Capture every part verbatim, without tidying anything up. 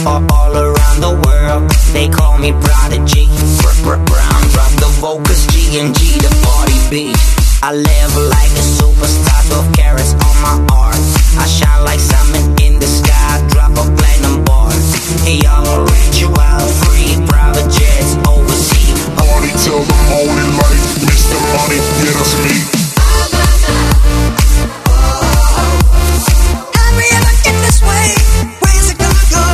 all, all around the world. They call me Prodigy. Brown, drop the vocals, G and G, the party beat. I live like a superstar, twelve carats on my arm. I shine like salmon in the sky, drop a platinum bar. Hey, I'll rent you out free, private jets overseas. Party till the morning light, Mister Money, get us me. How we ever get this way? Where's it gonna go?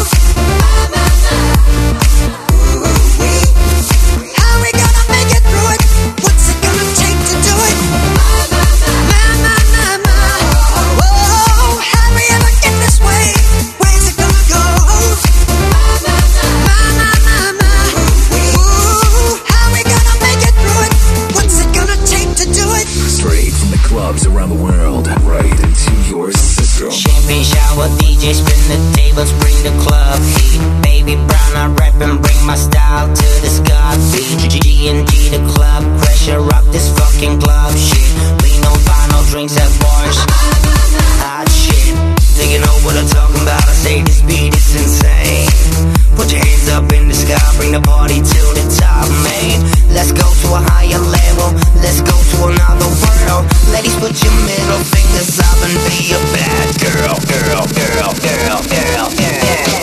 How we gonna make it through it? What's it gonna take to do it? My, my, my, my. Whoa, how we ever get this way? Where's it gonna go? My, my, my, my. Ooh, how we gonna make it through it? What's it gonna take to do it? Straight from the clubs around the world, right into your system. Champagne shower, D J spin the tables, bring the club heat. Baby brown, I rap and bring my style to the sky beat. G and G, the club pressure, rock this fucking club shit. We don't buy no drinks at bars. Hot shit, think you know what I'm talking about? I say this beat is insane. Put your hands up in the sky, bring the party to the top, man. Let's go to a higher level, let's go to another world. Ladies, put your middle fingers up and be a bad girl, girl, girl, girl, girl, girl.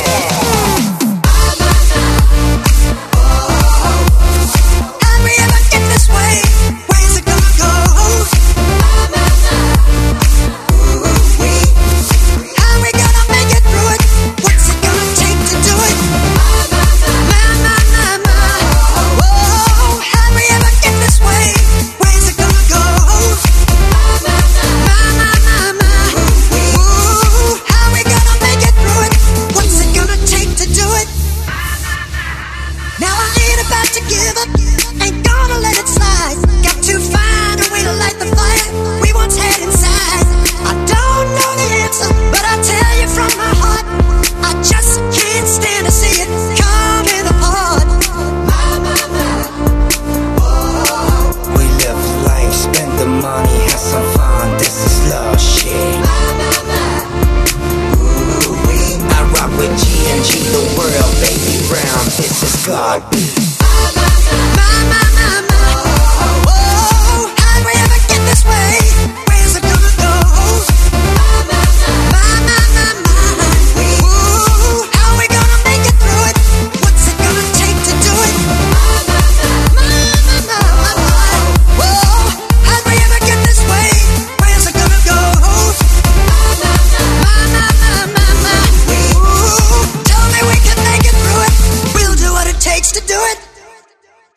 How we ever get this way? Where's it gonna go? How we gonna make it through it? What's it gonna take to do it? My, my, my, my. Whoa, how we ever get this way? Where's it gonna go? My, my, my, my. Ooh, how we gonna make it through it? What's it gonna take to do it? Now I ain't about to give up, ain't gonna let it slide. Got to find a way to light the fire we once had inside. I don't know the answer, but I tell you from my heart, I just can't stand to see it coming apart. My, my, my. Whoa. We live life, spend the money, have some fun. This is love shit. My, my, my. I rock with G and G, the world, baby brown. This is God beat.